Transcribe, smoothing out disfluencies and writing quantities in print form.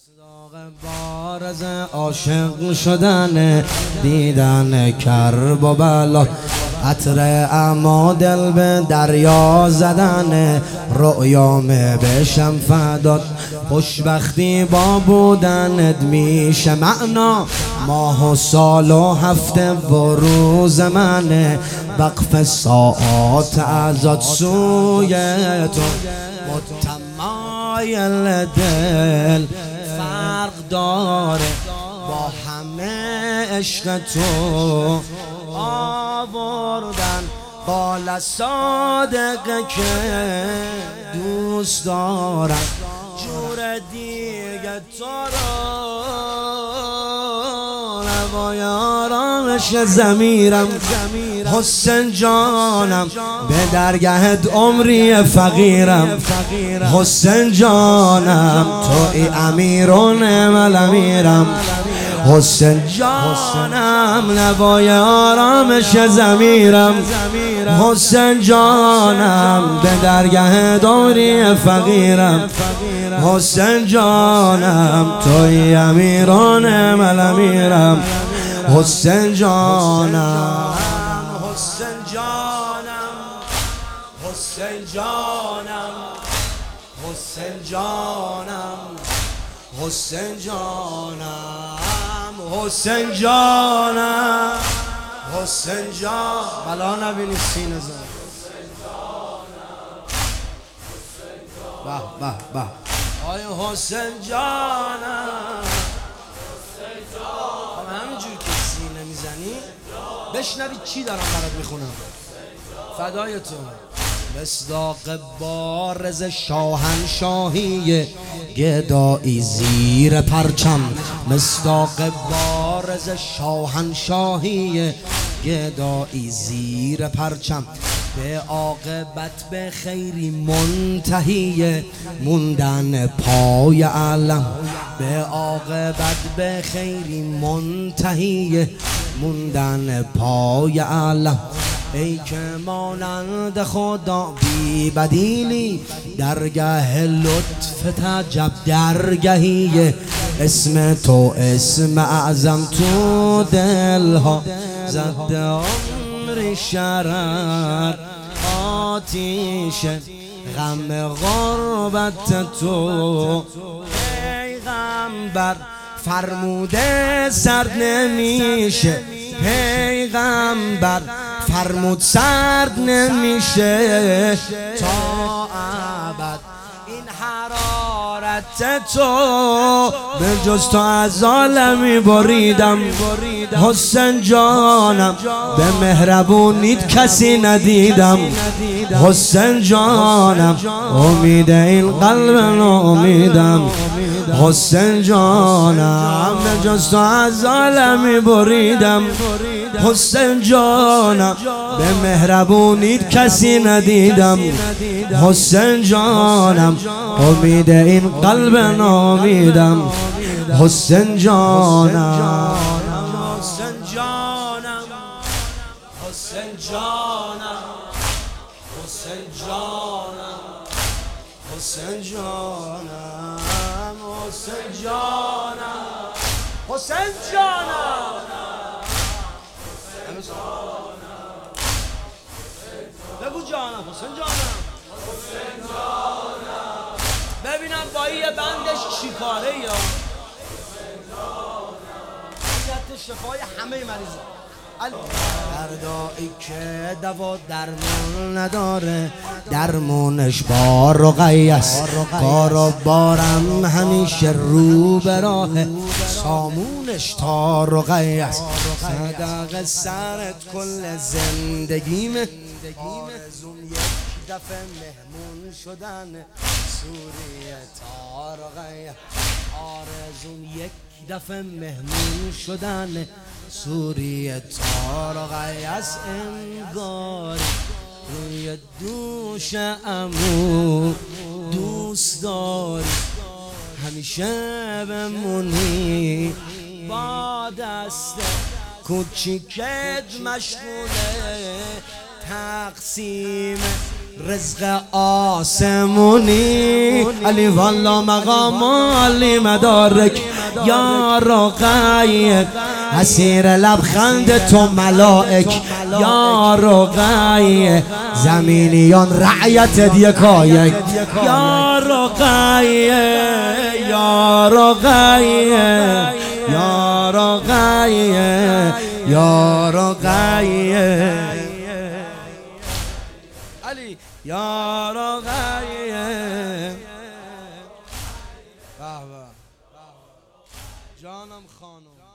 مصداق بارز عاشق شدن دیدن کرب و بلا، قطره اما دل به دریا زدن، رؤیام بشم فداد خوشبختی با بودنت میشه معنا، ماه و سال و هفته و روز منه، وقف ساعات ازاد سوی تو متمایل دل فرق داره با همه عشق تو آوردن قال صادقه که دوست دارم جور دیگه تو رو نوای آرامش ضمیرم حسین جانم به درگهت عمری فقیرم حسین جانم توی امیرون امیرم حسین جانم نوای آرامش ضمیرم حسین جانم به درگه دوری فقیرم حسین جانم توی امیران امیرم حسین جانم حسین جانم حسین جانم حسین جانم حسین جانم حسین جانم حسین جان بلا نبینی سینه زن به به به آی حسین جانم همینجور که سینه میزنی بشنوی چی دارم برات میخونم فدای تو. مصداق بارز شاهنشاهی گدایی زیر پرچم، مصداق بارز شاهنشاهی گدایی زیر پرچم، به عاقبت به خیری منتهی موندن پای علم، به عاقبت به خیری منتهی موندن پای علم، ای که مانند خدا بی بدیلی درگه لطف تجب درگهی، اسم تو اسم اعظم تو دلها زد عمری شرر آتیش غم غربت تو پیغمبر فرموده سرد نمیشه، پیغمبر فرمود سرد نمیشه تا ابد این حرارت تو به جز تو از عالمی بریدم حسین جانم به مهربونیت کسی ندیدم حسین جانم امید این قلب ناامیدم حسین جانم به جز تو از عالمی بریدم حسین جانم به مهربونیت کسی ندیدم حسین جانم امید این قلب ناامیدم حسین جانم حسین جانم حسین جانم حسین جانم حسین جانم حسین جانم حسین جانم بگو جانم حسین جانم حسین جانم ببینم با یه بندش چی کاره یا حسین شفای همه مریضا دردایی که دوا درمون نداره درمونش با رقیه است، کار و بارم همیشه رو به راه سامونش تا رقیه است، صدق سرت کل زندگیمه آرزوم یک دفعه مهمون شدن سوریه تا رقیه، آرزوم یک دفعه مهمون شدن سوریه تا رقیه است، انگار روی دوش عمو دوست داری همیشه بمونی با دست کوچیکت مشغوله تقسیم رزق آسمونی علی والا مقام علی مدارک یا رقیق اسیر لبخند تو ملائک یا رقیق زمینیان رعیت یکایک یا رقیق یا رقیق یا رقیق یا رقیق علی یا رقیق جانم خانم